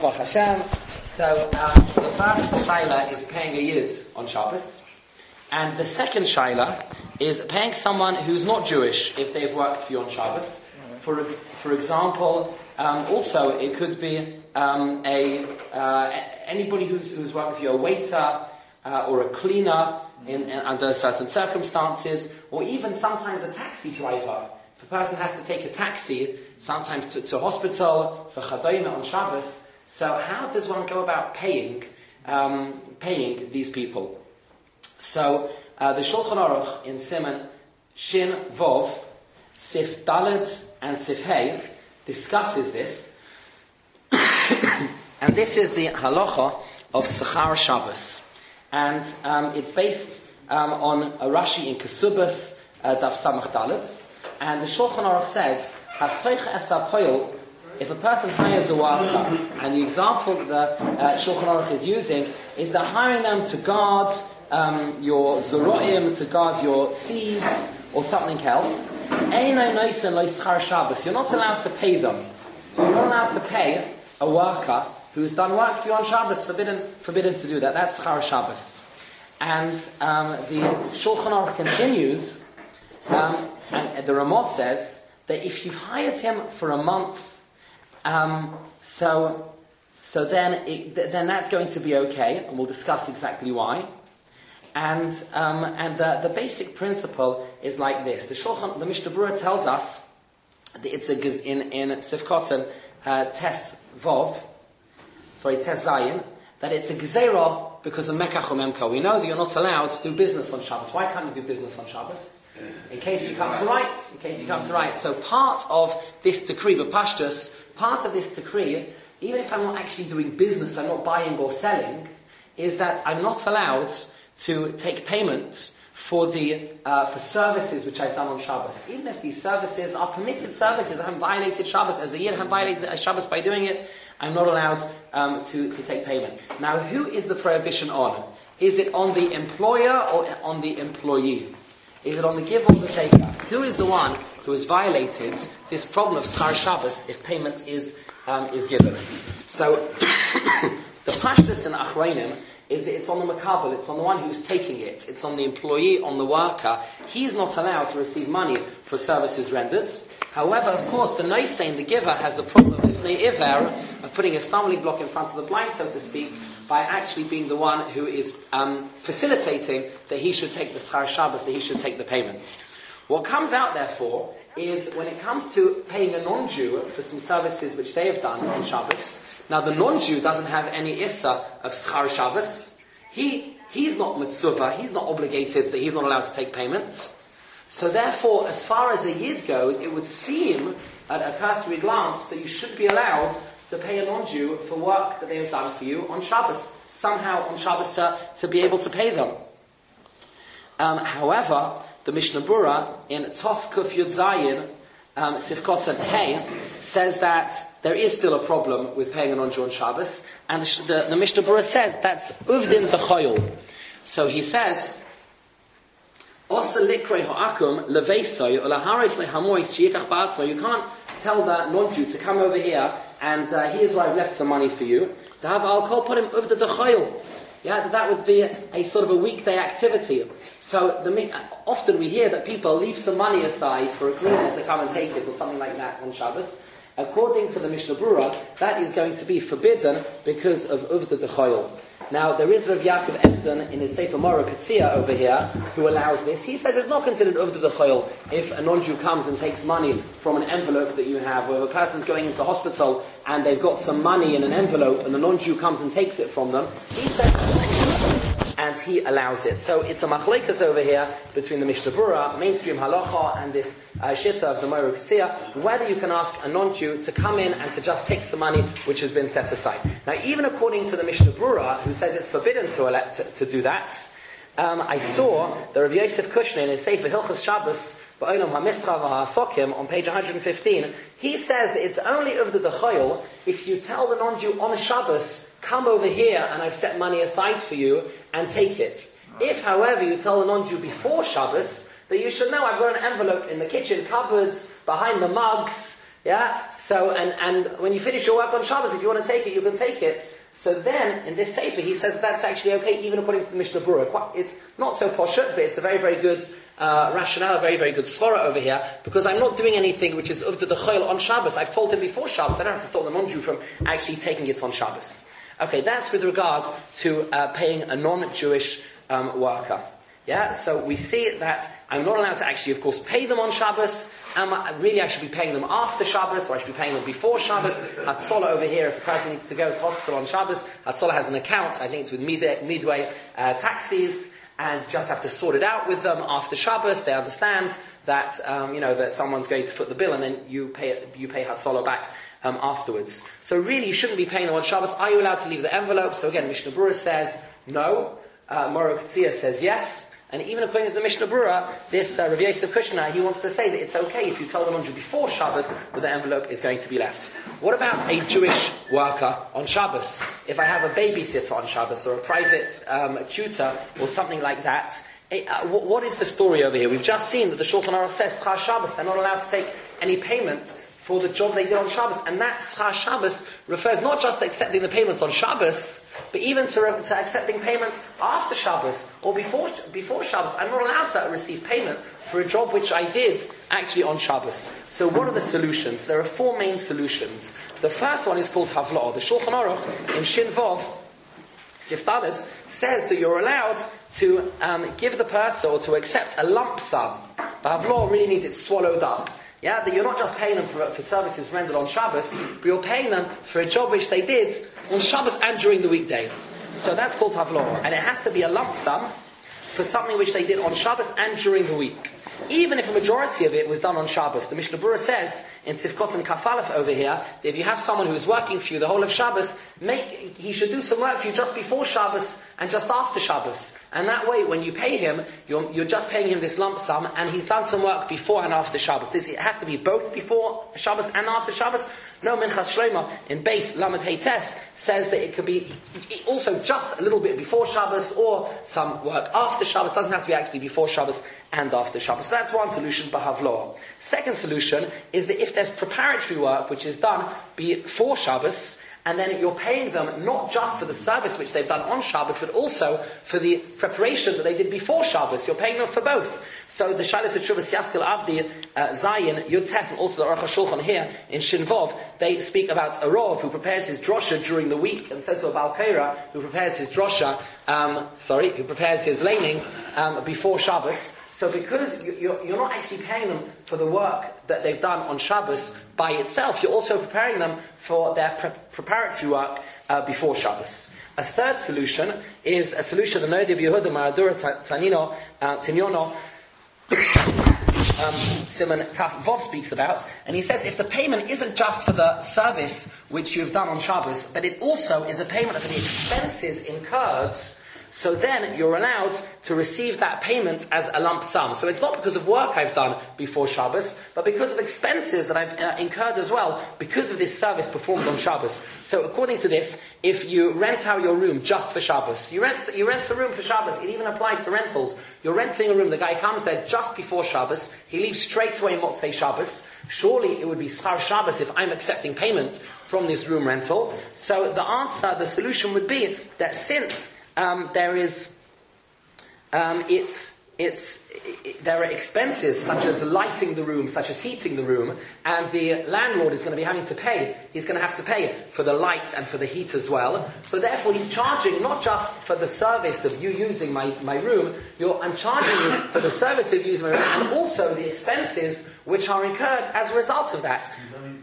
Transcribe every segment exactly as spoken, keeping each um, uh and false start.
Baruch Hashem. So um, the first shaila is paying a yid on Shabbos, and the second shaila is paying someone who's not Jewish if they've worked for you on Shabbos. Mm-hmm. For for example, um, also it could be um, a uh, anybody who's who's working for you, a waiter uh, or a cleaner in, in under certain circumstances, or even sometimes a taxi driver. If a person has to take a taxi, sometimes to, to hospital for Chadayma on Shabbos. So how does one go about paying um, paying these people? So uh, the Shulchan Aruch in Siman Shin Vov, Sif Dalet and Sif Hey discusses this, and this is the halacha of Sechar Shabbos, and um, it's based um, on a Rashi in Kesubas uh, Daf Samach Dalet, and the Shulchan Aruch says, "Hasoich es hapoil." If a person hires a worker, and the example that the uh, Shulchan Aruch is using is that hiring them to guard um, your zoroim, to guard your seeds, or something else, you're not allowed to pay them. You're not allowed to pay a worker who's done work for you on Shabbos, forbidden, forbidden to do that. That's Schar Shabbos. And um, the Shulchan Aruch continues, um, and the Ramah says that if you've hired him for a month, Um, so, so then, it, th- then that's going to be okay, and we'll discuss exactly why. And um, and the, the basic principle is like this: the Shulchan, the Mishnah Berurah tells us that it's a in in Sifkotan uh, Tes Vov, sorry Tes Zayin, that it's a gezerah because of Mekach or Memka. We know that you're not allowed to do business on Shabbos. Why can't you do business on Shabbos? In case you come to write. In case you come to write. So part of this decree, B'Pashtus, part of this decree, even if I'm not actually doing business, I'm not buying or selling, is that I'm not allowed to take payment for the uh, for services which I've done on Shabbos. Even if these services are permitted services, I haven't violated Shabbos as a year, I haven't violated Shabbos by doing it, I'm not allowed um, to, to take payment. Now, who is the prohibition on? Is it on the employer or on the employee? Is it on the giver or the taker? Who is the one who has violated this problem of Schar Shabbos if payment is um, is given? So the pashtus in Achronim is that it's on the makabel, it's on the one who's taking it, it's on the employee, on the worker. He's not allowed to receive money for services rendered. However, of course, the noisein, the giver, has the problem of ifnei iver, of putting a stumbling block in front of the blind, so to speak, by actually being the one who is um, facilitating that he should take the Schar Shabbos, that he should take the payments. What comes out, therefore, is when it comes to paying a non-Jew for some services which they have done on Shabbos, now the non-Jew doesn't have any issa of Schar Shabbos. He, he's not mitzvah, he's not obligated, that he's not allowed to take payment. So therefore, as far as a yid goes, it would seem at a cursory glance that you should be allowed to pay a non-Jew for work that they have done for you on Shabbos. Somehow on Shabbos to, to be able to pay them. Um, however, the Mishnah Berurah in Tov Kuf Yud Zayin, um, Sifkot and Hey, says that there is still a problem with paying a non-Jew on Shabbos, and the, the, the Mishnah Berurah says that's Uvdin B'Choyol. So he says, Osa Likrei Ha'akum Levesoy Olaharis Lehamois Shiyikach Ba'atzmo. You can't tell the non-Jew to come over here and uh, here's where I've left some money for you. To have alcohol, put him Uvda D'Choyol. Yeah, that would be a, a sort of a weekday activity. So the, often we hear that people leave some money aside for a cleaner to come and take it or something like that on Shabbos. According to the Mishnah Berurah, that is going to be forbidden because of Uvda D'Choyol. Now, there is Rav Yaakov Emden in his Sefer Mora Katzia over here who allows this. He says it's not considered Uvda D'Choyol if a non-Jew comes and takes money from an envelope that you have, or if a person's going into hospital and they've got some money in an envelope and the non-Jew comes and takes it from them. He says and he allows it. So it's a machlekes over here between the Mishnah Berurah, mainstream halacha, and this uh, shita of the Mora Katzia, whether you can ask a non-Jew to come in and to just take some money which has been set aside. Now, even according to the Mishnah Berurah, who says it's forbidden to, elect, to, to do that, um, I saw the Rav Yosef Kushner in his Sefer Hilchos Shabbos, Ba'olam HaMischa V'Ha'asokim, on page one hundred fifteen, he says that it's only Uvda D'Choyol if you tell the non-Jew on a Shabbos, come over here and I've set money aside for you and take it. If, however, you tell the non-Jew before Shabbos that you should know I've got an envelope in the kitchen cupboards, behind the mugs, Yeah? So, and, and when you finish your work on Shabbos, if you want to take it, you can take it. So then, in this Sefer, he says that's actually okay, even according to the Mishnah Berurah. It's not so poshut, but it's a very, very good uh, rationale, a very, very good svara over here, because I'm not doing anything which is uvda d'choil on Shabbos. I've told them before Shabbos. I don't have to stop the non-Jew from actually taking it on Shabbos. Okay, that's with regard to uh, paying a non-Jewish um, worker. Yeah, so we see that I'm not allowed to actually, of course, pay them on Shabbos. Um, really, I should be paying them after Shabbos, or I should be paying them before Shabbos. Hatzolah over here, if a person needs to go to hospital on Shabbos, Hatzolah has an account, I think it's with Midway, midway uh, taxis, and just have to sort it out with them after Shabbos. They understand that, um, you know, that someone's going to foot the bill, and then you pay, you pay Hatzolah back um, afterwards. So really, you shouldn't be paying them on Shabbos. Are you allowed to leave the envelope? So again, Mishnah Berurah says no. Uh, Moro Katzia says yes. And even according to the Mishnah Berurah, this uh, Rav Yosef Kushner, he wants to say that it's okay if you tell the non-Jew before Shabbos that the envelope is going to be left. What about a Jewish worker on Shabbos? If I have a babysitter on Shabbos, or a private um, tutor, or something like that, it, uh, w- what is the story over here? We've just seen that the Shulchan Aruch says Schar Shabbos, they're not allowed to take any payment for the job they did on Shabbos. And that Schar Shabbos refers not just to accepting the payments on Shabbos, but even to, re- to accepting payments after Shabbos or before before Shabbos. I'm not allowed to receive payment for a job which I did actually on Shabbos. So what are the solutions? There are four main solutions. The first one is called Havla'ah. The Shulchan Aruch in Shin Vov, Sif Dalet, says that you're allowed to um, give the person or to accept a lump sum. But Havla'ah really means it's swallowed up. Yeah, that you're not just paying them for, for services rendered on Shabbos, but you're paying them for a job which they did on Shabbos and during the weekday. So that's called Havla'ah. And it has to be a lump sum for something which they did on Shabbos and during the week. Even if a majority of it was done on Shabbos. The Mishnah Berurah says in Sifkot and Kafalef over here, that if you have someone who is working for you the whole of Shabbos, make, he should do some work for you just before Shabbos and just after Shabbos. And that way, when you pay him, you're, you're just paying him this lump sum, and he's done some work before and after Shabbos. Does it have to be both before Shabbos and after Shabbos? No, Minchas Shlomo in Beis Lamed Heites says that it could be also just a little bit before Shabbos or some work after Shabbos. It doesn't have to be actually before Shabbos and after Shabbos. So that's one solution, B'Havla'ah. Second solution is that if there's preparatory work which is done before Shabbos, and then you're paying them not just for the service which they've done on Shabbos, but also for the preparation that they did before Shabbos. You're paying them for both. So the Shalos Teshuvos Yaskel Avdi, uh, Zayin, Yud Tes, and also the Aruch HaShulchan here in Shin Vov, they speak about a Rov who prepares his drosha during the week, and so to a Baal Korah who prepares his drosha, um, sorry, who prepares his laning um, before Shabbos. So because you're, you're not actually paying them for the work that they've done on Shabbos by itself, you're also preparing them for their pre- preparatory work uh, before Shabbos. A third solution is a solution the Noda B'Yehuda Maradura Tanino Tinyono Simon Kaf Vov speaks about, and he says if the payment isn't just for the service which you've done on Shabbos, but it also is a payment for the expenses incurred, so then you're allowed to receive that payment as a lump sum. So it's not because of work I've done before Shabbos, but because of expenses that I've uh, incurred as well, because of this service performed on Shabbos. So according to this, if you rent out your room just for Shabbos, you rent, you rent a room for Shabbos, it even applies to rentals. You're renting a room, the guy comes there just before Shabbos, he leaves straight away Motzei Shabbos. Surely it would be Schar Shabbos if I'm accepting payment from this room rental. So the answer, the solution would be that since Um, there is, um, it's, it's, it, there are expenses such as lighting the room, such as heating the room, and the landlord is going to be having to pay, he's going to have to pay for the light and for the heat as well. So therefore he's charging not just for the service of you using my, my room, you're, I'm charging you for the service of using my room, and also the expenses which are incurred as a result of that.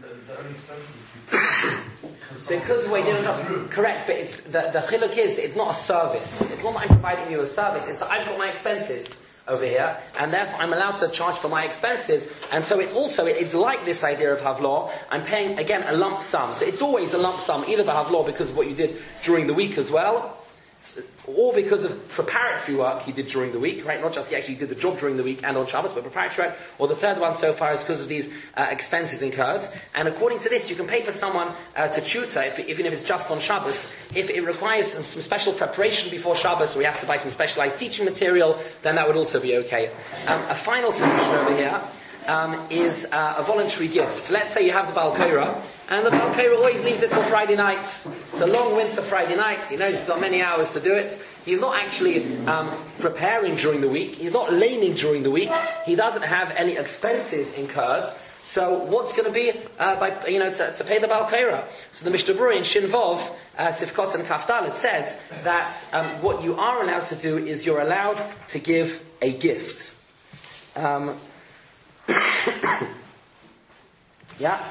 Because the way they don't correct, but it's, the, the chiluk is, it's not a service. It's not that I'm providing you a service, it's that I've got my expenses over here, and therefore I'm allowed to charge for my expenses. And so it's also, it's like this idea of Havla'ah, I'm paying, again, a lump sum. So it's always a lump sum, either for Havla'ah because of what you did during the week as well, or because of preparatory work he did during the week, right? Not just he actually did the job during the week and on Shabbos, but preparatory work. Or the third one so far is because of these uh, expenses incurred. And according to this, you can pay for someone uh, to tutor, if, even if it's just on Shabbos. If it requires some, some special preparation before Shabbos, or he has to buy some specialized teaching material, then that would also be okay. Um, a final solution over here. um, is uh, a voluntary gift. Let's say you have the Baal Korah, and the Baal Korah always leaves it till Friday night. It's a long winter Friday night. He knows he's got many hours to do it. He's not actually um, preparing during the week. He's not laning during the week. He doesn't have any expenses incurred. So what's going to be uh, by you know to, to pay the Baal Korah? So the Mishnah Berurah in Shin Vov, uh, Sifkot and Kafdal, it says that um, what you are allowed to do is you're allowed to give a gift. Um, yeah.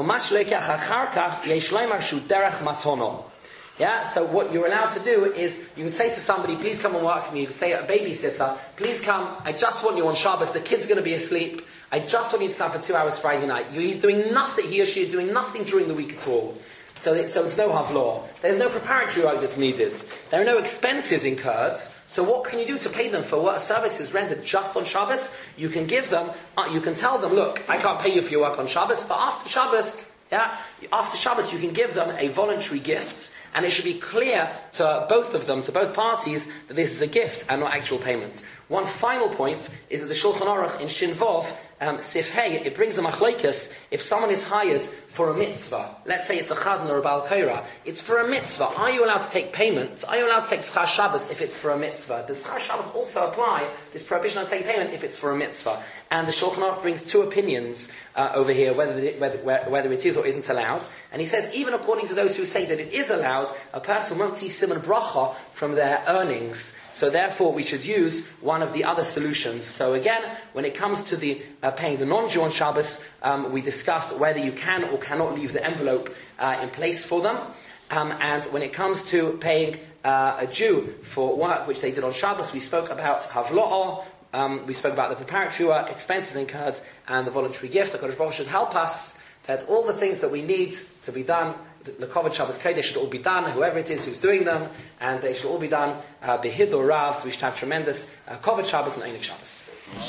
Yeah, so what you're allowed to do is, you can say to somebody, please come and work for me. You can say a babysitter, please come, I just want you on Shabbos, the kid's going to be asleep. I just want you to come for two hours Friday night. He's doing nothing, he or she is doing nothing during the week at all. So, it, so it's no havlaw. There's no preparatory work that's needed. There are no expenses incurred. So what can you do to pay them for what a service is rendered just on Shabbos? You can give them, uh, you can tell them, look, I can't pay you for your work on Shabbos, but after Shabbos, yeah, after Shabbos you can give them a voluntary gift, and it should be clear to both of them, to both parties, that this is a gift and not actual payment. One final point is that the Shulchan Aruch in Shin Vov, um, Sif Hey, it brings a machlokes. If someone is hired for a mitzvah, let's say it's a chazan or a Baal Korah, it's for a mitzvah. Are you allowed to take payment? Are you allowed to take schar Shabbos if it's for a mitzvah? Does schar Shabbos also apply, this prohibition on taking payment, if it's for a mitzvah? And the Shulchan Aruch brings two opinions uh, over here, whether it, whether, whether it is or isn't allowed. And he says, even according to those who say that it is allowed, a person won't see siman bracha from their earnings. So therefore we should use one of the other solutions. So again, when it comes to the uh, paying the non-Jew on Shabbos, um, we discussed whether you can or cannot leave the envelope uh, in place for them. Um, and when it comes to paying uh, a Jew for work which they did on Shabbos, we spoke about havlo'ah, um, we spoke about the preparatory work, expenses incurred, and the voluntary gift. The Kodesh Baruch Hu should help us that all the things that we need to be done, the Kovod Shabbos Kodesh should all be done, whoever it is who's doing them, and they should all be done uh, Behid or Rav, so we should have tremendous uh, Kovod Shabbos and Einik Shabbos.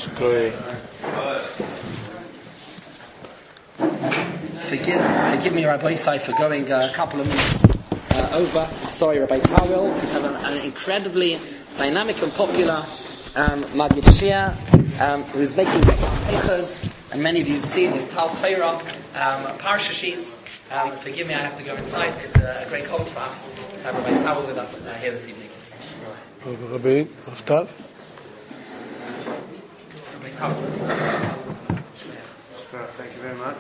Forgive, forgive me, Rabbi Isai, for going uh, a couple of minutes uh, over. Sorry, Rabbi Tawil. We have an, an incredibly dynamic and popular um, Magid Shia, um, who's making papers, and many of you have seen his Tal Torah um, Parsha sheet. Um, forgive me, I have to go inside. It's a, a great cold fast to have Rabbi Tawil with us uh, here this evening. Rabbi Naftal. Rabbi Tawil. Thank you very much.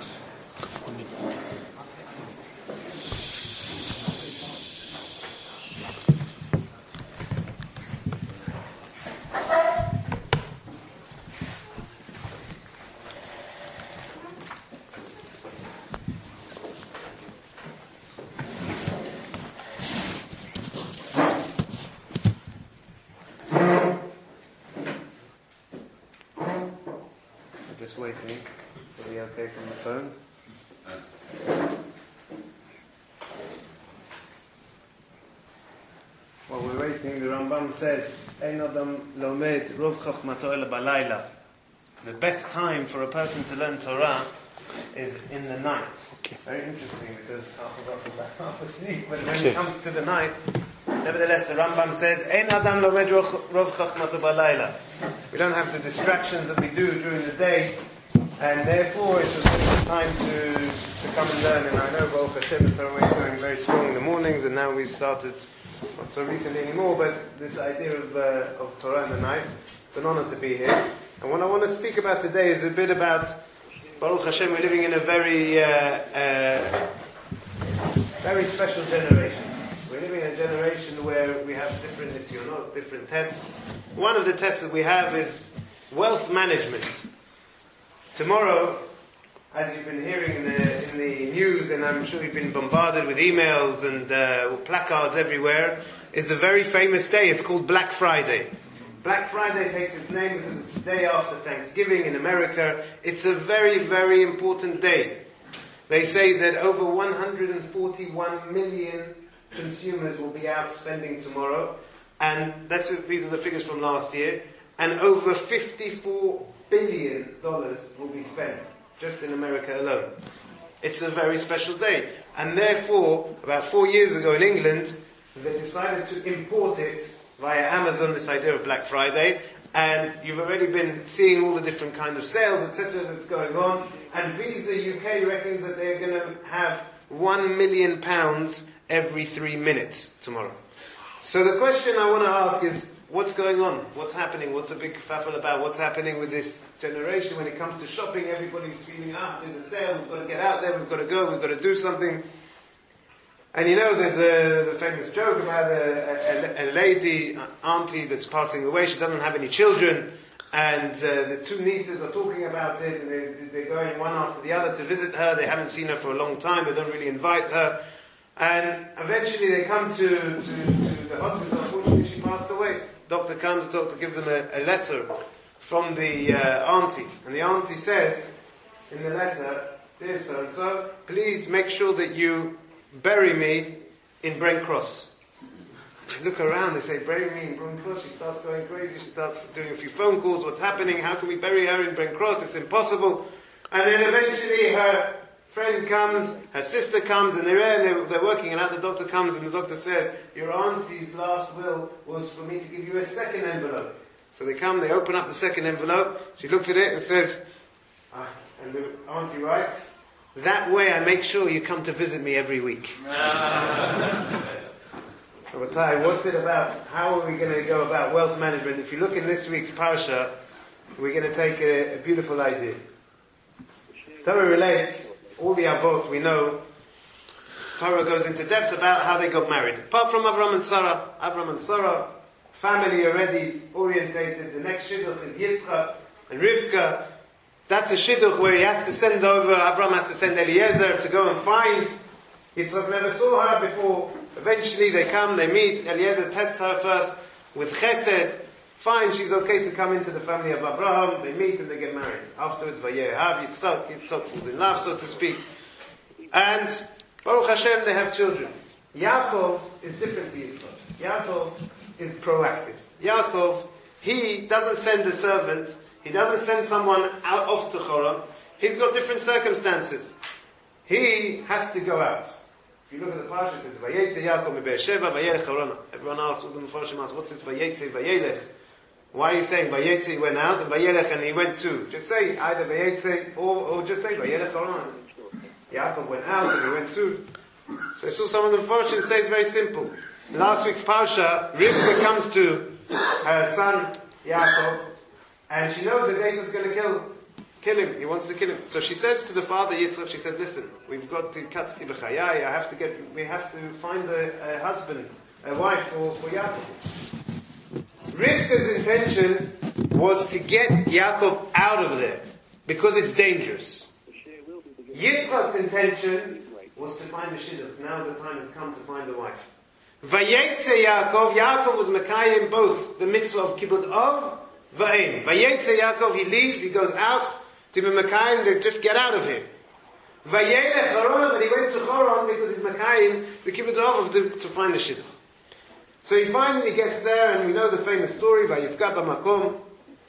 Just waiting. Are we okay from the phone? While we're waiting, the Rambam says, Ein Adam Lomed Rov Chachmato Ela Balayla. The best time for a person to learn Torah is in the night. Okay. Very interesting, because half of us are half asleep, but when Okay. it comes to the night, nevertheless, the Rambam says, Ein Adam Lomed Rov Chachmato Balayla. We don't have the distractions that we do during the day, and therefore it's a special time to, to come and learn. And I know Baruch Hashem is going very strong in the mornings, and now we've started, not so recently anymore, but this idea of, uh, of Torah in the night. It's an honor to be here. And what I want to speak about today is a bit about Baruch Hashem. We're living in a very, uh, uh, very special generation. We're living in a generation where we have different nisyonot, different tests. One of the tests that we have is wealth management. Tomorrow, as you've been hearing in the, in the news, and I'm sure you've been bombarded with emails and uh, placards everywhere, it's a very famous day. It's called Black Friday. Black Friday takes its name because it's the day after Thanksgiving in America. It's a very, very important day. They say that over one hundred forty-one million consumers will be out spending tomorrow, and that's these are the figures from last year, and over fifty-four billion dollars will be spent just in America alone. It's a very special day, and therefore, about four years ago in England, they decided to import it via Amazon, this idea of Black Friday, and you've already been seeing all the different kind of sales, et cetera, that's going on. And Visa U K reckons that they're going to have one million pounds every three minutes tomorrow. So the question I want to ask is, what's going on? What's happening? What's a big faffle about? What's happening with this generation when it comes to shopping? Everybody's feeling, ah, there's a sale, we've got to get out there, we've got to go, we've got to do something. And you know, there's a the famous joke about a, a, a lady, an auntie that's passing away. She doesn't have any children, and uh, the two nieces are talking about it, and they, they're going one after the other to visit her. They haven't seen her for a long time. They don't really invite her, and eventually they come to, to, to the hospital. Unfortunately, she passed away. Doctor comes. Doctor gives them a, a letter from the uh, auntie, and the auntie says in the letter, "Dear so and so, please make sure that you bury me in Brent Cross." They look around, they say, bury me in Brent Cross. She starts going crazy, she starts doing a few phone calls. What's happening? How can we bury her in Brent Cross? It's impossible. And then eventually her friend comes, her sister comes, and they're there, and they're, they're working, and out the doctor comes, and the doctor says, your auntie's last will was for me to give you a second envelope. So they come, they open up the second envelope, she looks at it and says, ah, and the auntie writes, that way I make sure you come to visit me every week. So, Matai, what's it about? How are we going to go about wealth management? If you look in this week's Parsha, we're going to take a, a beautiful idea. Torah relates, all the Avot we know, Torah goes into depth about how they got married. Apart from Avram and Sarah, Avram and Sarah, family already orientated. The next shidduch is Yitzchak and Rivka. That's a shidduch where he has to send over, Avram has to send Eliezer to go and find. Yitzchak never saw her before. Eventually they come, they meet, Eliezer tests her first with chesed. Fine, she's okay to come into the family of Abraham. They meet and they get married. Afterwards, Vayehav Yitzchak, Yitzchak falls in love, so to speak. And Baruch Hashem, they have children. Yaakov is different to Yitzchak. Yaakov is proactive. Yaakov, he doesn't send a servant. He doesn't send someone out off to Choron. He's got different circumstances. He has to go out. If you look at the Parsha, it says, Vayetze Yaakov mi Be'ersheva, Vayelech Harona. Everyone asks, all the Mefarshim asks, what's this Vayetze, Vayelech? Why are you saying Vayetze, he went out, and Vayelech, and he went too? Just say either Vayetze, or, or just say Vayelech Harona. Yaakov went out, and he went too. So I saw some of the Mefarshim say it's very simple. In last week's Parsha, Rivka comes to her son, Yaakov, and she knows that Esau's going to kill Kill him. He wants to kill him. So she says to the father Yitzchak, she said, listen, we've got to katzti b'chayai, I have to get, we have to find a, a husband, a wife for, for Yaakov. Rivka's intention was to get Yaakov out of there, because it's dangerous. Yitzchak's intention was to find a shidduch. Now the time has come to find a wife. Vayetze Yaakov, Yaakov was mekayim both the mitzvah of kibbutz of va'im. Vayetze Yaakov, he leaves, he goes out, to be Mekayim, to just get out of here. Vayelech Choron, but he went to Choron because he's Mekayim, the kibbutz of to, to find the shidduch. So he finally gets there, and we know the famous story, Vayifka b'makom.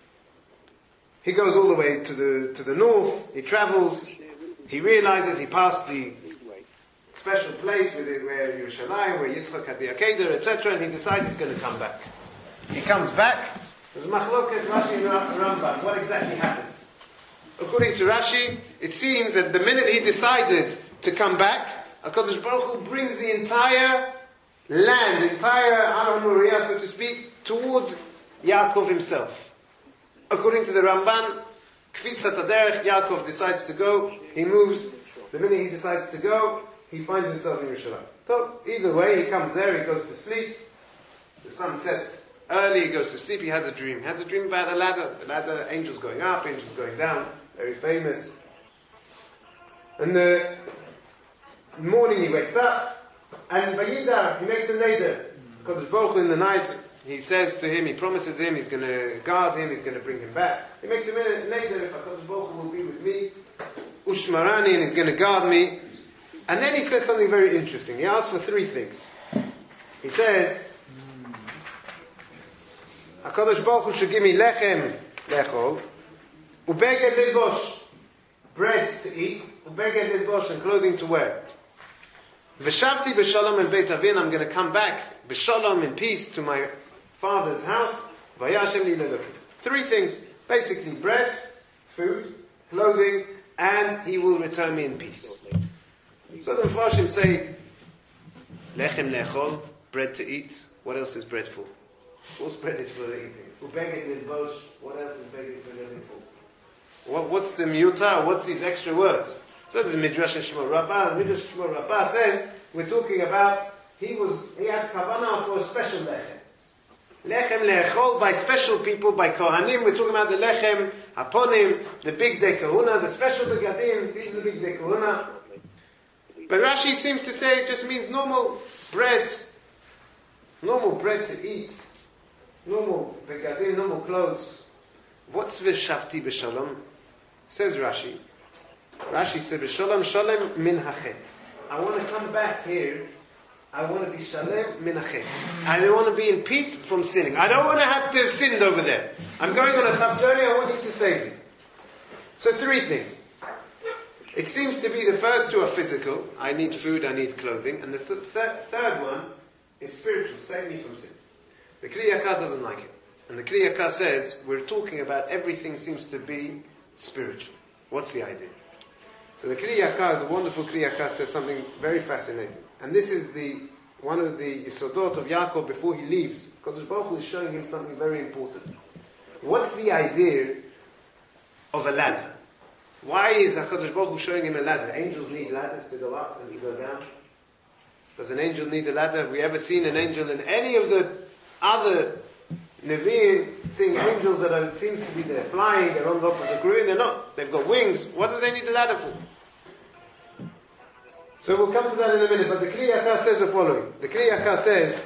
He goes all the way to the to the north, he travels, he realizes he passed the special place where, where Yerushalayim, where Yitzchak had the Akedah, et cetera, and he decides he's going to come back. He comes back, there's Machloket, Rashi and Rambam, what exactly happens? According to Rashi, it seems that the minute he decided to come back, HaKadosh Baruch Hu brings the entire land, the entire Aram Uriah, so to speak, towards Yaakov himself. According to the Ramban, Kfitzat Haderech, Yaakov decides to go, he moves, the minute he decides to go, he finds himself in Yerushalayim. So, either way, he comes there, he goes to sleep, the sun sets early, he goes to sleep, he has a dream. He has a dream about a ladder, the ladder, angels going up, angels going down. Very famous. And the morning he wakes up, and Vayidar, he makes a neder. Kodesh Baruch Hu in the night, he says to him, he promises him, he's going to guard him, he's going to bring him back. He makes a neder, if Kodesh Baruch Hu will be with me, Ushmarani, and he's going to guard me. And then he says something very interesting. He asks for three things. He says, HaKadosh Baruch Hu should give me lechem, lechol, ubeged lilbosh, bread to eat, ubeged lilbosh, and clothing to wear. V'shavti b'shalom el beit avin, I'm going to come back b'shalom in peace to my father's house. Vayashem li lelokim. Three things, basically bread, food, clothing, and he will return me in peace. So the Mepharshim say, lechem lechol, bread to eat. What else is bread for? What's bread is for eating? Ubeget lilbosh, what else is beget for living for? What, what's the miyutar? What's these extra words? So this is Midrash Shmuel Rabbah. Midrash Shmuel Rabbah says, we're talking about, he was, he had kavanah for a special lechem. Lechem lechol, by special people, by kohanim. We're talking about the lechem, haponim, the big day kahuna, the special begadim, these are the big day kahuna. But Rashi seems to say it just means normal bread, normal bread to eat, normal begadim, normal clothes. What's v'shavti b'shalom? Says Rashi. Rashi said, b'shalom shalem min hachet. I want to come back here. I want to be shalem min hachet. I don't want to be in peace from sinning. I don't want to have to have sinned over there. I'm going on a tough journey. I want you to save me. So three things. It seems to be the first two are physical. I need food, I need clothing. And the th- th- third one is spiritual. Save me from sin. The Kli Yakar doesn't like it. And the Kli Yakar says, we're talking about everything seems to be spiritual. What's the idea? So the Kli Yakar is a wonderful Kli Yakar, says something very fascinating. And this is the one of the Yisodot of Yaakov before he leaves. Kadosh Baruch Hu is showing him something very important. What's the idea of a ladder? Why is HaKadosh Baruch Hu showing him a ladder? Angels need ladders to go up and to go down. Does an angel need a ladder? Have we ever seen an angel in any of the other Nevi'im seeing angels that are, it seems to be they're flying, they're on top of the green, they're not. They've got wings. What do they need a ladder for? So we'll come to that in a minute, but the Kli Yakar says the following. The Kli Yakar says,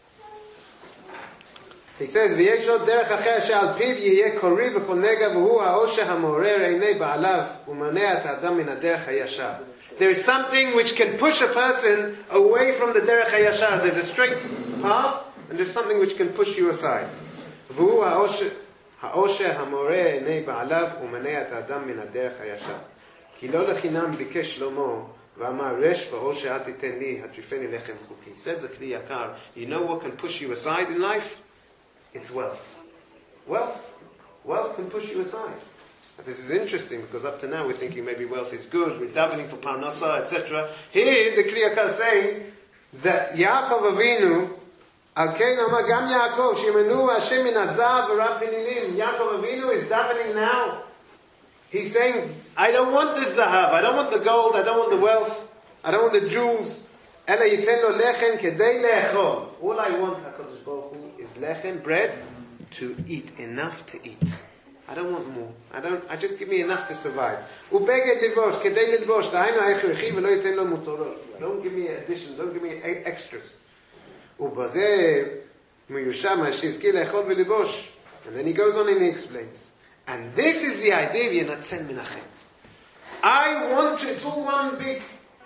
he says, "V'yeshot derech acher she'al piv yiyeh kori v'chol nega v'hu ha'osher ha'morer einei ba'alav u'maneh et ha'adam min ha'derech ha'yashar." There is something which can push a person away from the derech ha'yashar. There's a straight path, and there's something which can push you aside. V'hu ha'osher ha'morer einei ba'alav u'maneh et ha'adam min ha'derech ha'yashar. Ki lo lechinam bikesh Shlomo v'amar resh v'osher a't titen li hatrifeni lechem chuki. Says the Kli Yakar, you know what can push you aside in life? It's wealth. Wealth. Wealth can push you aside. And this is interesting because up to now we're thinking maybe wealth is good, we're davening for parnasa, et cetera. Here the Kli Yakar is saying that Yaakov Avinu, al kein amar gam Yaakov, shemenu Hashem min hazav v'rab penilim. Yaakov Avinu is davening now. He's saying, I don't want this zahav, I don't want the gold, I don't want the wealth, I don't want the jewels. Ela yiten lo lechem kedei le'echol. All I want, HaKadosh Baruch Hu, is lechem, bread, to eat, enough to eat. I don't want more. I don't, I just give me enough to survive. Ubeged livosh, kedei livosh, da'aynu ha'echrechi v'lo yiten lo mutorot. Don't give me addition, don't give me extras. Ubazeh miyusham ha'shizki le'echol v'livosh. And then he goes on and he explains. And this is the idea of Yenatzen Minachet. I want to, it's all one big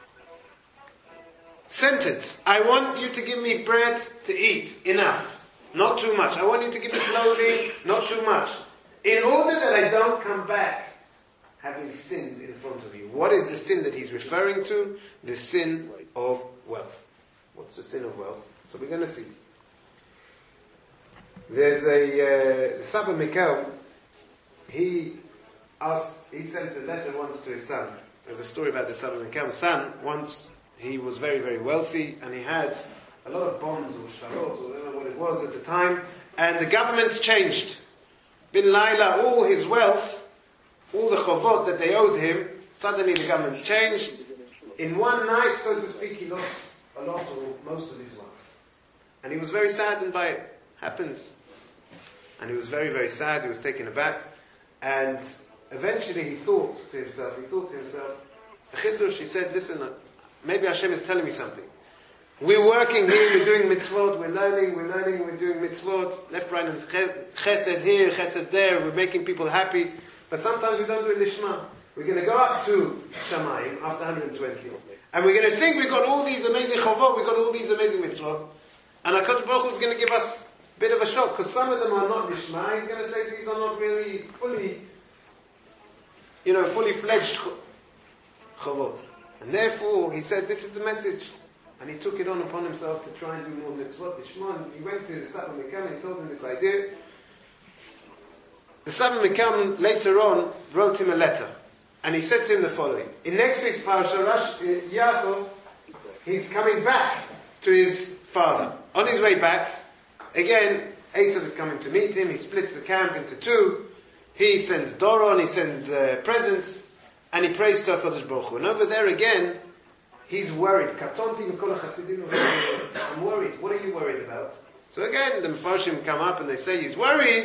sentence. I want you to give me bread to eat, enough, not too much. I want you to give me clothing, not too much. In order that I don't come back having sinned in front of you. What is the sin that he's referring to? The sin of wealth. What's the sin of wealth? So we're going to see. There's a, uh, Saba Mikhail, he asked, he sent a letter once to his son. There's a story about the Saba Mikhail's son. Once he was very, very wealthy, and he had a lot of bonds or sharot, or whatever what it was at the time, and the government's changed. Bin Laila, all his wealth, all the chovot that they owed him, suddenly the government's changed. In one night, so to speak, he lost a lot or most of his wealth. And he was very saddened by it. Happens. And he was very, very sad, he was taken aback. And eventually he thought to himself, he thought to himself, Chiddush, he said, listen, maybe Hashem is telling me something. We're working here, we're doing mitzvot, we're learning, we're learning, we're doing mitzvot, left, right, and chesed here, chesed there, we're making people happy. But sometimes we don't do it lishma. We're going to go up to Shamayim after one hundred twenty. And we're going to think we've got all these amazing chavot, we've got all these amazing mitzvot. And HaKadosh Baruch Hu is going to give us a bit of a shock, because some of them are not lishma. He's going to say these are not really fully, you know, fully fledged chavot. And therefore, he said, this is the message. And he took it on upon himself to try and do more mitzvot. He went to the Saba Mikhail and he told him this idea. the Saba Mikam later on wrote him a letter. And he said to him the following. In next week's parasha, Rash, uh, Yaakov, he's coming back to his father. On his way back, again, Esav is coming to meet him. He splits the camp into two. He sends Doron, he sends uh, presents, and he prays to HaKadosh Baruch Hu. And over there again, he's worried. I'm worried. What are you worried about? So again, the Mefarshim come up and they say he's worried.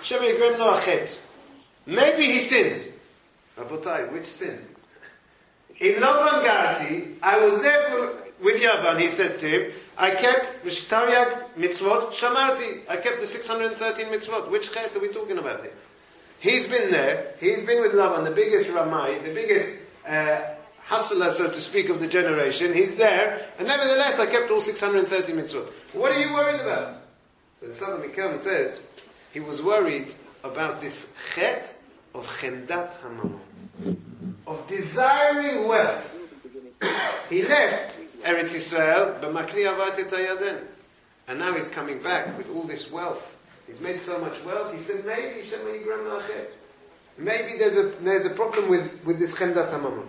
Maybe he sinned. Rabotai, which sin? In Lavan Garati, I was there for, with Yavan, he says to him, I kept the Shtaryag mitzvot shamarti. I kept the six hundred thirteen mitzvot. Which chet are we talking about here? He's been there, he's been with Lavan, the biggest Ramai, the biggest uh, hustler, so to speak, of the generation. He's there, and nevertheless I kept all six hundred thirty mitzvot. What are you worried about? So the Saba Mikam says, he was worried about this chet of Chendat Hamamon, of desiring wealth. He left Eretz Yisrael, but Makri Avat et Hayaden, and now he's coming back with all this wealth. He's made so much wealth. He said, maybe Shema Yigram Lachet. Maybe there's a there's a problem with, with this Chendat Hamamon.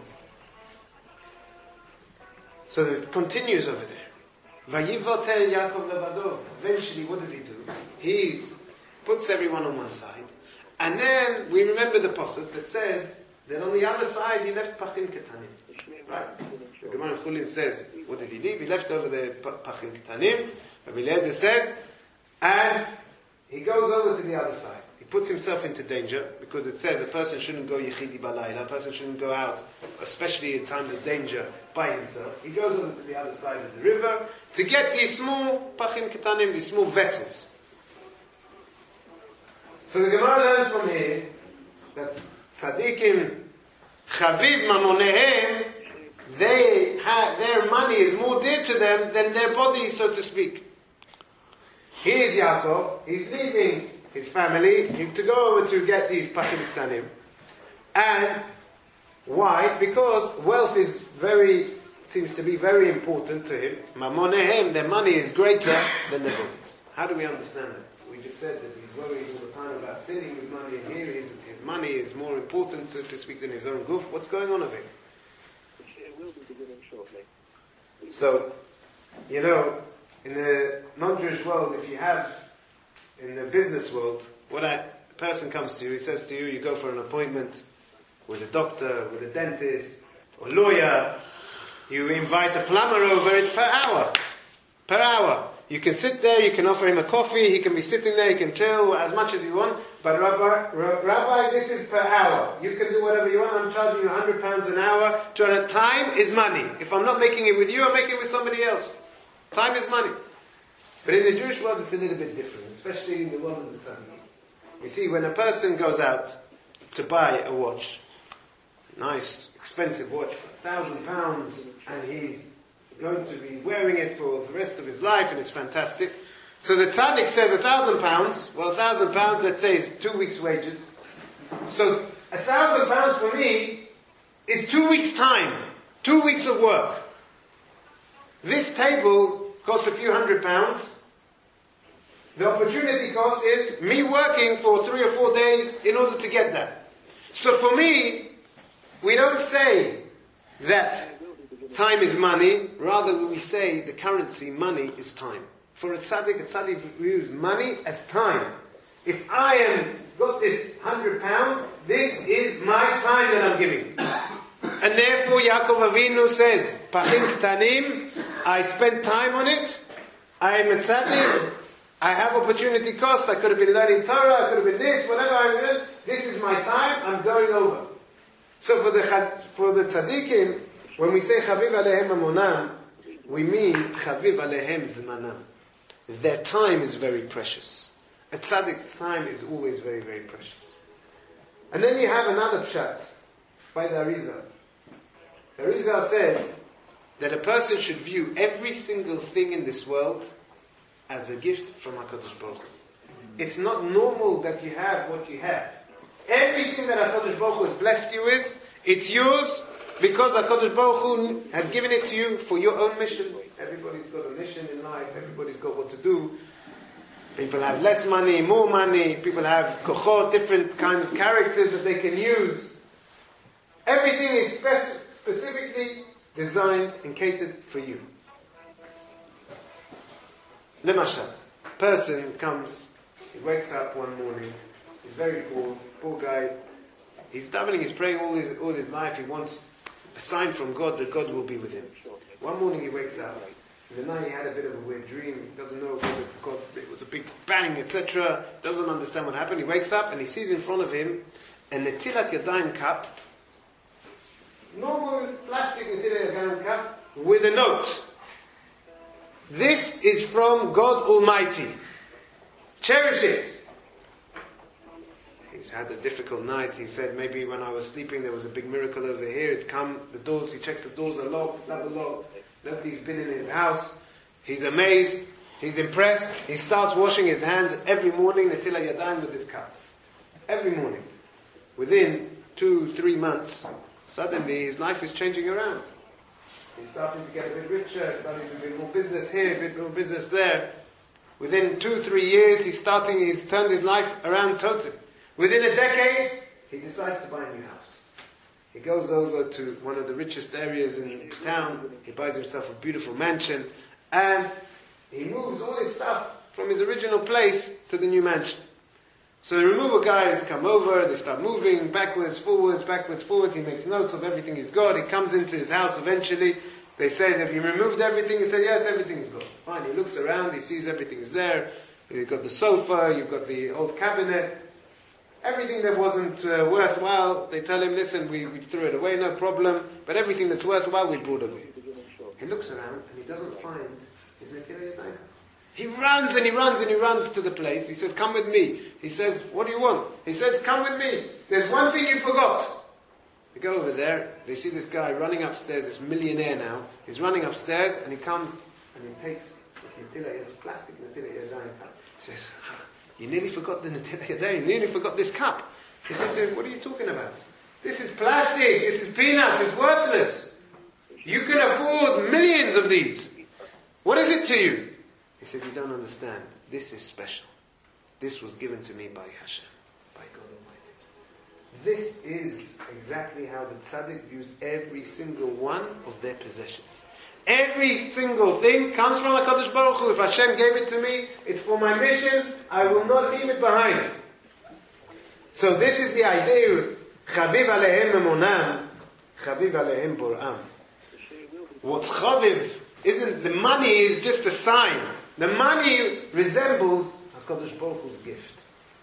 So it continues over there. Vayivotel Yaakov Levadov. Eventually, what does he do? He puts everyone on one side, and then we remember the pasuk that says that on the other side he left Pachim Ketanim. Right? The Gemara in Chulin says, what did he leave? He left over the Pachim Ketanim. Rabbi Eliezer says, and he goes over to the other side. He puts himself into danger, because it says a person shouldn't go Yechidi Balayla, a person shouldn't go out, especially in times of danger, by himself. He goes over to the other side of the river to get these small Pachim Ketanim, these small vessels. So the Gemara learns from here that Tzadikim, Chaviv Mamonehem, they have, their money is more dear to them than their body, so to speak. Here's Yaakov, he's leaving his family to go over to get these Pachim Ketanim. And why? Because wealth is very, seems to be very important to him. Mamonehem, their money is greater than their bodies. How do we understand that? We just said that he's worried all the time about sinning with money, and here his, his money is more important, so to speak, than his own goof. What's going on over here? So, you know, in the non-Jewish world, if you have, in the business world, what a person comes to you, he says to you, you go for an appointment with a doctor, with a dentist, or lawyer, you invite a plumber over, it's per hour. Per hour. You can sit there, you can offer him a coffee, he can be sitting there, he can chill as much as you want, but Rabbi, Rabbi, this is per hour. You can do whatever you want, I'm charging you one hundred pounds an hour. To time is money. If I'm not making it with you, I'm making it with somebody else. Time is money. But in the Jewish world, it's a little bit different, especially in the world of the Tzaddik. You see, when a person goes out to buy a watch, nice, expensive watch for a thousand pounds, and he's going to be wearing it for the rest of his life, and it's fantastic. So the tzaddik says a thousand pounds. Well, a thousand pounds, let's say, is two weeks' wages. So a thousand pounds for me is two weeks' time, two weeks of work. This table costs a few hundred pounds. The opportunity cost is me working for three or four days in order to get that. So for me, we don't say that time is money, rather we say the currency, money, is time. For a tzaddik, a tzaddik views money as time. If I am got this hundred pounds, this is my time that I'm giving. And therefore Yaakov Avinu says, Pachim Ketanim, I spend time on it, I am a tzaddik, I have opportunity cost, I could have been learning Torah, I could have been this, whatever I'm doing, this is my time, I'm going over. So for the, for the tzaddikim, when we say Chaviv Alehem Mamonam, we mean Chaviv Alehem Zmanam. Their time is very precious. A tzaddik's time is always very, very precious. And then you have another pshat by the Arizal. The Arizal says that a person should view every single thing in this world as a gift from HaKadosh Baruch Hu. It's not normal that you have what you have. Everything that HaKadosh Baruch Hu has blessed you with, it's yours because HaKadosh Baruch Hu has given it to you for your own mission. Everybody's got a mission in life, everybody's got what to do. People have less money, more money. People have kochot, different kinds of characters that they can use. Everything is spec- specifically designed and catered for you. Lemashal, a person comes, he wakes up one morning, he's very poor, poor guy. He's davening, he's praying all his, all his life, he wants a sign from God that God will be with him. One morning he wakes up, in the night he had a bit of a weird dream, he doesn't know whether God, it was a big bang, et cetera, doesn't understand what happened. He wakes up and he sees in front of him a Netilat Yadayim cup, normal plastic Netilat Yadayim cup, with a note. This is from God Almighty. Cherish it. He's had a difficult night. He said, maybe when I was sleeping there was a big miracle over here. It's come, the doors, he checks the doors are locked, not locked. Nobody's been in his house. He's amazed. He's impressed. He starts washing his hands every morning, Netilat Yadayim, with this cup. Every morning. Within two, three months, suddenly his life is changing around. He's starting to get a bit richer, starting to do a bit more business here, a bit more business there. Within two, three years, he's starting, he's turned his life around totally. Within a decade, he decides to buy a new house. He goes over to one of the richest areas in town, he buys himself a beautiful mansion, and he moves all his stuff from his original place to the new mansion. So the removal guys come over, they start moving backwards, forwards, backwards, forwards. He makes notes of everything he's got. He comes into his house eventually. They say, have you removed everything? He said, yes, everything's gone. Fine, he looks around, he sees everything's there. You've got the sofa, you've got the old cabinet. Everything that wasn't uh, worthwhile, they tell him, listen, we, we threw it away, no problem. But everything that's worthwhile, we brought away. He looks around and he doesn't find his Netilat Yadayim. He runs and he runs and he runs to the place. He says, come with me. He says, what do you want? He says, come with me. There's one thing you forgot. They go over there. They see this guy running upstairs, this millionaire now. He's running upstairs and he comes and he takes this Netilat, this plastic Netilat Yadayim cup. He says, ah, you nearly forgot the Netilat Yadayim. You nearly forgot this cup. He said, what are you talking about? This is plastic. This is peanuts. It's worthless. You can afford millions of these. What is it to you? He said, you don't understand. This is special. This was given to me by Hashem, by God Almighty. This is exactly how the tzaddik views every single one of their possessions. Every single thing comes from HaKadosh Baruch Hu. If Hashem gave it to me, it's for my mission. I will not leave it behind. So this is the idea. Chaviv alehem emunam, chaviv alehem bor'am. What's chaviv isn't, the money is just a sign. The money resembles HaKadosh Baruch Hu's gift.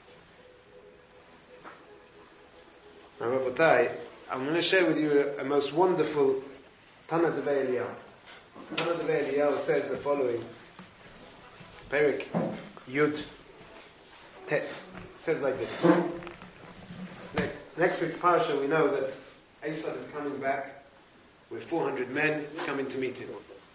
Now, Rabbatai, I'm going to share with you a, a most wonderful Tana Devei Eliyahu. Tana Devei Eliyahu says the following. Perik Yud Tet says like this. Next, next week's parasha, we know that Esav is coming back with four hundred men. He's coming to meet him.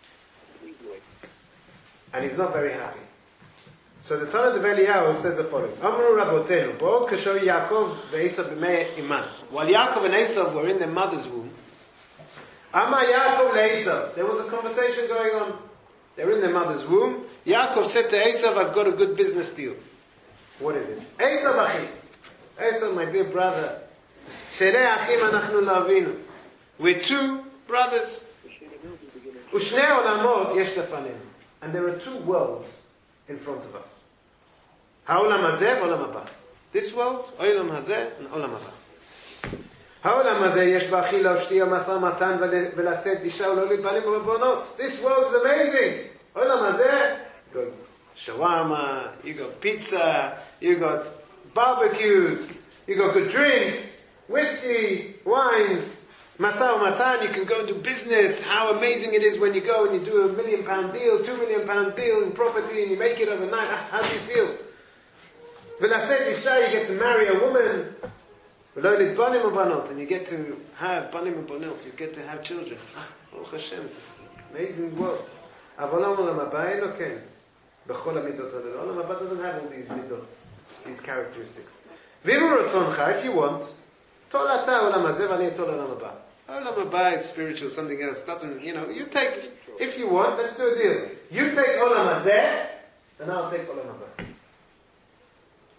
And he's not very happy. So the Tana Devei Eliyahu says the following. Amru Rabotenu, Ba'od Kasho Yaakov ve'Esav b'mei iman. While Yaakov and Esav were in their mother's womb, Amar Yaakov le'Esav. There was a conversation going on. They were in their mother's womb. Yaakov said to Esav, I've got a good business deal. What is it? Esav achi. Esav, my dear brother. Sherei achim anachnu la'avinu. We're two brothers. U'shnei olamot yesh lefanenu. And there are two worlds in front of us. Ha'olam hazeh v'olam haba. This world, olam hazeh and olam haba. Ha'olam hazeh yesh ba'achila u'shtiya masar matan v'lasset isha u'lolit banim v'bonot. This world is amazing. Olam hazeh, you got shawarma, you got pizza, you got barbecues, you got good drinks, whiskey, wines, Masar Matan, you can go and do business. How amazing it is when you go and you do a million pound deal, two million pound deal in property and you make it overnight. How do you feel? V'lasset isha, you get to marry a woman. V'lolit banim u'banot, and you get to have banim u'banot, you get to have children. Ah, Baruch Hashem, it's an amazing world. Avolam olam haba eno ken. B'chol hamidot halelo. Olam haba doesn't have all these midot, these characteristics. V'im ratzoncha, if you want, tol ata olam hazeh v'ani tol olam haba. Olam haba is spiritual, something else. Doesn't, you know, you take, if you want, let's do a deal. You take olam hazeh, and I'll take olam haba.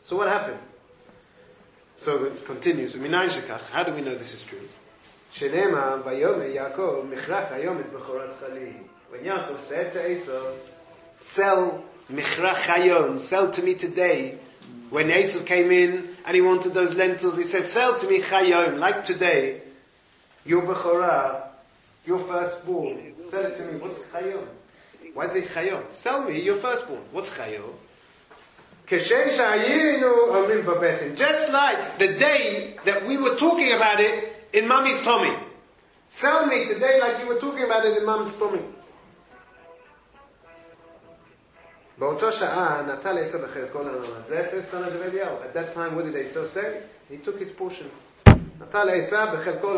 So what happened? So it continues. How do we know this is true? Shenema vayome Yaakov michrach hayom et bechorat chali. When Yaakov said to Esau, sell michrach hayom, sell to me today. When Esau came in and he wanted those lentils, he said, sell to me chayom, like today, your bechorah, your firstborn. Sell it to me. What's chayom? Why is it chayom? Sell me your firstborn. What's chayom? Just like the day that we were talking about it in Mummy's tummy. Sell me today like you were talking about it in Mummy's tummy. At that time, what did Esau say? He took his portion. Yaakov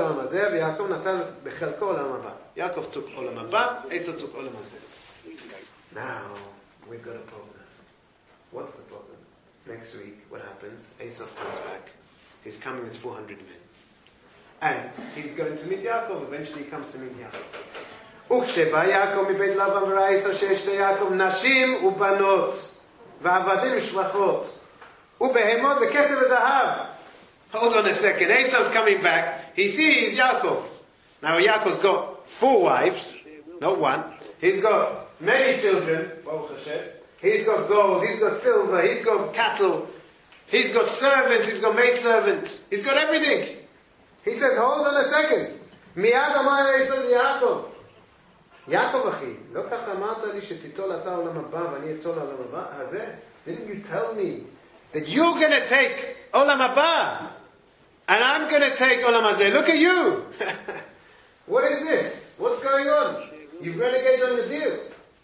took olam haba, Esau took olam hazeh. Now, we've got a problem. What's the problem? Next week, what happens? Esau comes back. He's coming with four hundred men. And he's going to meet Yaakov. Eventually he comes to meet Yaakov. וכשבא יעקב מבית לבן וראה עשו שיש ליעקב נשים ובנות ועבדים ושבחות ובהמות וכסף וזהב. Hold on a second. Esau's coming back. He sees Yaakov. Now Yaakov's got four wives, not one. He's got many children. Baruch Hashem. He's got gold, he's got silver, he's got cattle, he's got servants, he's got maidservants, he's got everything. He says, hold on a second. Miyad amar Esau Yaakov. Yaakov achi, lo kach amart li shetitol ata olam haba v'ani etol olam haba hazeh. Didn't you tell me that you're going to take olam haba and I'm going to take olam hazeh? Look at you. What is this? What's going on? You've renegated on the deal.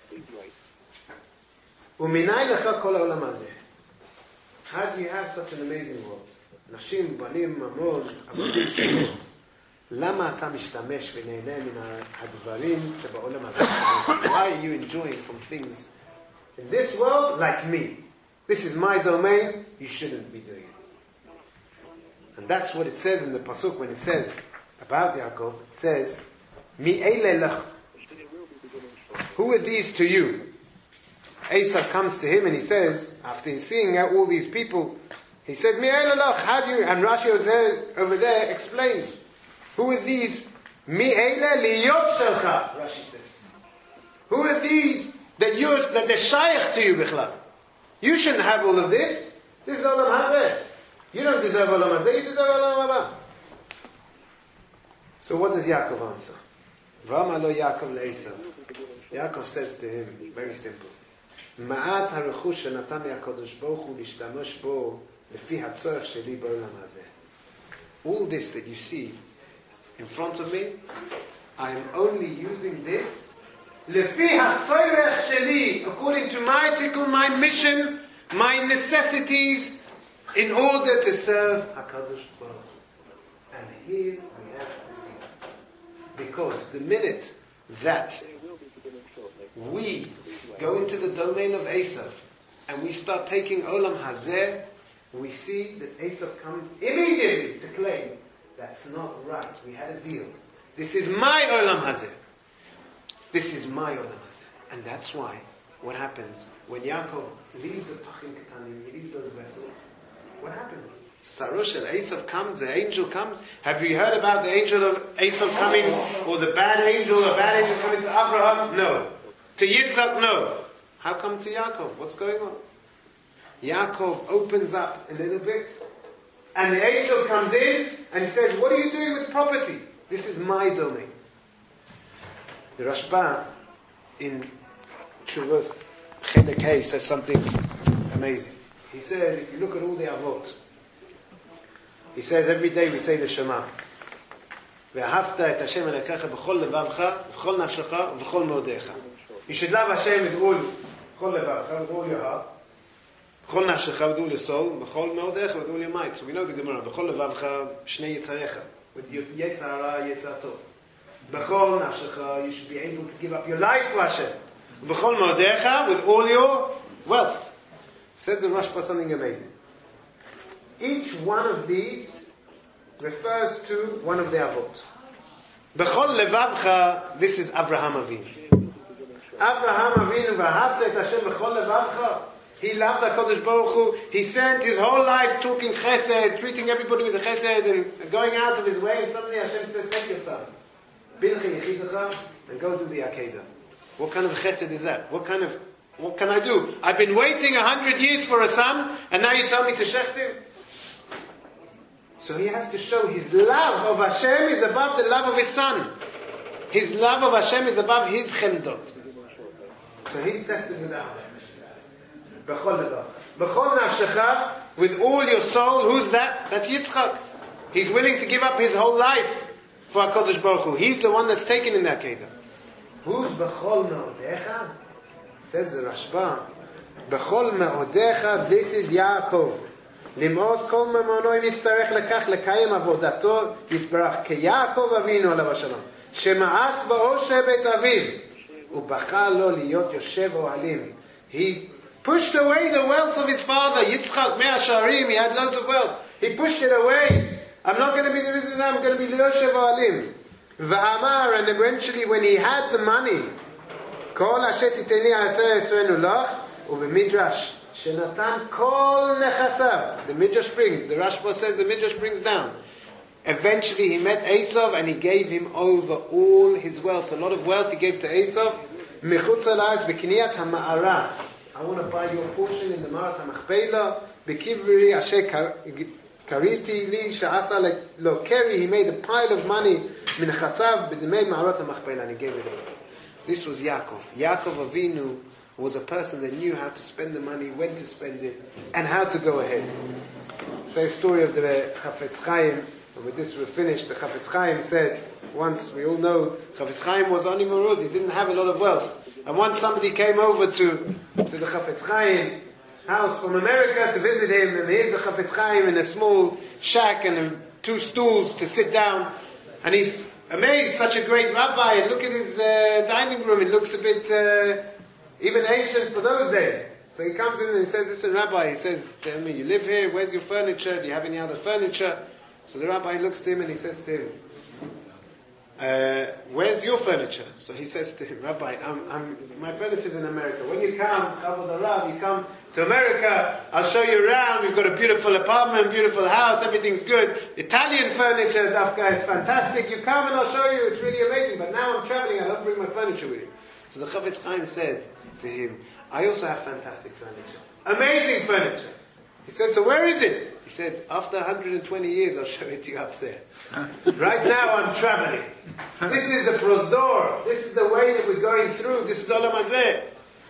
How do you have such an amazing world? נשים, בנים, ממון, עבדים, שמות. למה אתה משתמש ונהנה מן הדברים שבעולם הזה? Why are you enjoying from things in this world like me? This is my domain, you shouldn't be doing it. And that's what it says in the Pasuk when it says about Yaakov. It says, Mi eile lach. Who are these to you? Esau comes to him and he says, after he's seeing all these people, he says, Mi eile lach, how do you, and Rashi over there explains, who are these? Mi eile liyot shelcha, Rashi says. Who are these that you're, that they're shaykh to you, bichlal? You shouldn't have all of this. This is olam hazeh. You don't deserve olam hazeh, you deserve olam haba. So what does Yaakov answer? V'amar lo Yaakov le'Esau. Yaakov says to him, very simple. Ma'at ha'rechush shenatan li HaKadosh Baruch Hu l'shtamesh bo lefi hatzorech sheli ba'olam hazeh. All this that you see in front of me, I am only using this lefi hatzorech sheli, according to my tikkun, my mission, my necessities, in order to serve HaKadosh Baruch Hu. And here we have the secret. Because the minute that we go into the domain of Esau and we start taking Olam Hazeh, we see that Esau comes immediately to claim that's not right. We had a deal. This is my Olam Hazeh. This is my Olam Hazeh. And that's why what happens when Yaakov leaves the Pachim Ketanim, he leaves those vessels, what happened? Sarush and Esau comes, the angel comes. Have you heard about the angel of Esau coming, or the bad angel, the bad angel coming to Abraham? No. To Yitzchak? No. How come to Yaakov? What's going on? Yaakov opens up a little bit, and the angel comes in and says, what are you doing with property? This is my domain. The Rashba in Shuvos Chedek Hey says something amazing. He says, if you look at all the Avot, he says every day we say the Shema. ואהבת את השם אלוקיך בכל לבבך, בכל נפשך ובכל מאודיך. You should love Hashem with all, בכל לבבך, with all your heart, בכל נפשך, with all your soul, בכל מאודיך, with all your might. So we know the Gemara, בכל לבבך, שני יצריך, with your יצר הרע, יצר טוב. בכל נפשך, you should be able to give up your life to Hashem. בכל מאודיך, with all your wealth. Says the Rashba something amazing. Each one of these refers to one of the Avot. B'chol levavcha, this is Abraham Avinu. Abraham Avinu, v'ahavta et Hashem b'chol levavcha. He loved HaKadosh Baruch Hu. He spent his whole life talking chesed, treating everybody with a chesed, and going out of his way, and suddenly Hashem said, take your son. Bilchi yechidecha, and go do the Akedah. What kind of chesed is that? What kind of, what can I do? I've been waiting a hundred years for a son, and now you tell me to shecht him? So he has to show his love of Hashem is above the love of his son. His love of Hashem is above his chemdot. So he's tested with that. B'chol nafshecha, with all your soul. Who's that? That's Yitzchak. He's willing to give up his whole life for HaKadosh Baruch Hu. He's the one that's taken in that Kedah. Who's b'chol me'odecha? Says the Rashba. B'chol me'odecha, this is Yaakov. Limos kol me'monoi nistarech lekach lekayim avodato yitbarach keYaakov avinu alav hashalom. Shema'as ba'oshe beit aviv. U'bacha lo liyot yoshev ohalim. He pushed away the wealth of his father, Yitzchak, Mea Sharim, he had loads of wealth. He pushed it away. I'm not going to be the visitor, I'm going to be Liyoshev Ohalim. V'amar, and eventually when he had the money, Kol asher titeni aseh esrenu lach, u'b'midrash, shenatan kol nechasav. The Midrash brings, the Rashba says the Midrash brings down. Eventually he met Esav and he gave him over all his wealth. A lot of wealth he gave to Esav. Mechutz ha'la'aretz b'kniyat ha'ma'ara. I want to buy your portion in the Marat HaMachpelah. B'kivri asher kariti li sha'asa lo keri. He made a pile of money min chasav b'demei Marat HaMachpelah, and he gave it over. This was Yaakov. Yaakov Avinu was a person that knew how to spend the money, when to spend it, and how to go ahead. So a story of the Chafetz Chaim, and with this we're finished. The Chafetz Chaim said, once, we all know, Chafetz Chaim was Ani Marud, he didn't have a lot of wealth. And once somebody came over to, to the Chafetz Chaim house from America to visit him, and here's the Chafetz Chaim in a small shack and two stools to sit down, and he's amazed, such a great rabbi, and look at his uh, dining room, it looks a bit uh, even ancient for those days. So he comes in and he says, listen Rabbi, he says, tell me, you live here, where's your furniture, do you have any other furniture? So the rabbi looks to him and he says to him, Uh, where's your furniture? So he says to him, Rabbi, I'm, I'm, my furniture's in America. When you come, Chavod Arav, you come to America, I'll show you around. We've got a beautiful apartment, beautiful house, everything's good. Italian furniture, Dafka, is fantastic. You come and I'll show you, it's really amazing. But now I'm traveling, I don't bring my furniture with you. So the Chafetz Chaim said to him, I also have fantastic furniture. Amazing furniture. He said, so where is it? He said, after one hundred twenty years, I'll show it to you upstairs. Right now, I'm traveling. This is the prosdor. This is the way that we're going through. This is Olam Hazeh.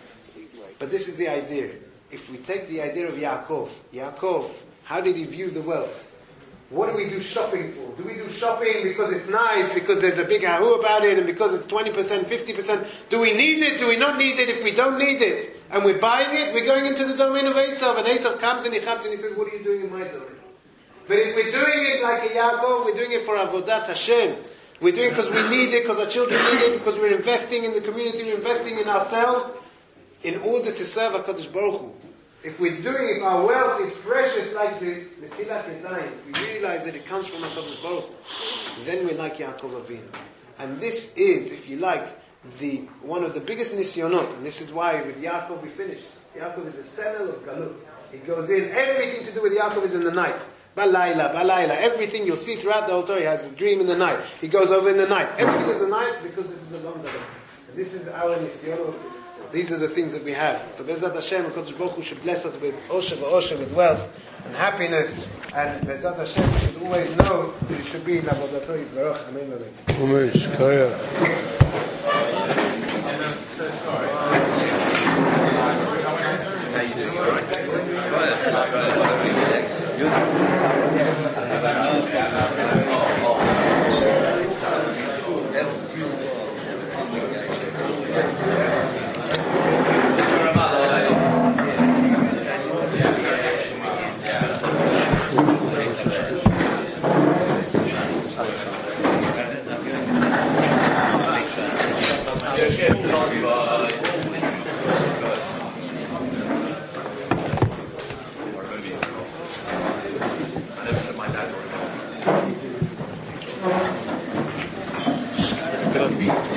But this is the idea. If we take the idea of Yaakov, Yaakov, how did he view the wealth? What do we do shopping for? Do we do shopping because it's nice, because there's a big ahu about it, and because it's twenty percent, fifty percent? Do we need it? Do we not need it? If we don't need it, and we're buying it, we're going into the domain of Esav, and Esav comes and he comes and he says, what are you doing in my domain? But if we're doing it like a Yaakov, we're doing it for Avodat Hashem. We're doing it because we need it, because our children need it, because we're investing in the community, we're investing in ourselves, in order to serve HaKadosh Baruch Hu. If we're doing it, our wealth is precious like the Netilat Yadayim. If we realize that it comes from HaKadosh Baruch Hu, then we're like Yaakov Avinu. And this is, if you like, the one of the biggest nisyonot, and this is why with Yaakov we finished. Yaakov is a cell of Galut. He goes in, everything to do with Yaakov is in the night. Balayla, balayla, everything you'll see throughout the whole Torah, he has a dream in the night. He goes over in the night. Everything is the night because this is the long Galut. And this is our nisyonot. These are the things that we have. So Bezat Hashem, HaKadosh Baruch Hu should bless us with Osher v'Osher, with wealth and happiness. And Bezat Hashem should always know that it should be in Avodato Yitbarach. Amen, amen. Amen. Shkaya.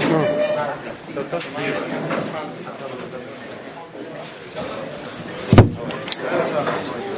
Sure. Well,